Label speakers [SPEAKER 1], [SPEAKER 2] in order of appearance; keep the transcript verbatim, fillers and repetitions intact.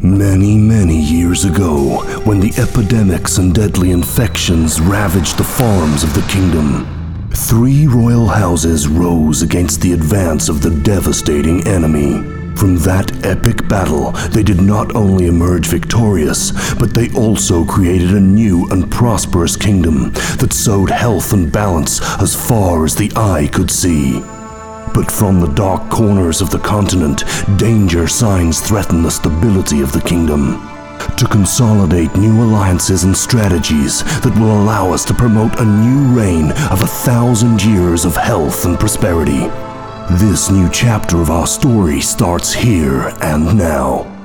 [SPEAKER 1] Many, many years ago, when the epidemics and deadly infections ravaged the farms of the kingdom, three royal houses rose against the advance of the devastating enemy. From that epic battle, they did not only emerge victorious, but they also created a new and prosperous kingdom that sowed health and balance as far as the eye could see. But from the dark corners of the continent, danger signs threaten the stability of the kingdom. To consolidate new alliances and strategies that will allow us to promote a new reign of a thousand years of health and prosperity. This new chapter of our story starts here and now.